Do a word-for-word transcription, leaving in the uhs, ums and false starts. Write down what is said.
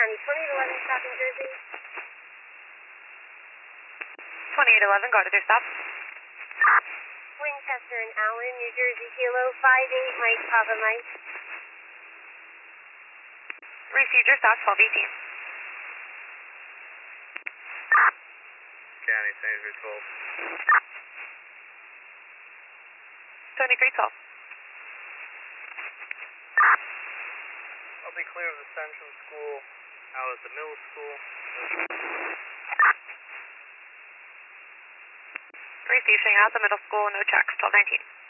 County, twenty-eight eleven, stop in Jersey. twenty-eight eleven, go to their stop. Winchester and Allen, New Jersey, Kilo five eight, Mike, Papa Mike. Received your stop, twelve eighteen. County, seventy-three twelve. seventy-three twelve. I'll be clear of the central school, out at the middle school. Received, showing out the middle school, no checks, twelve nineteen.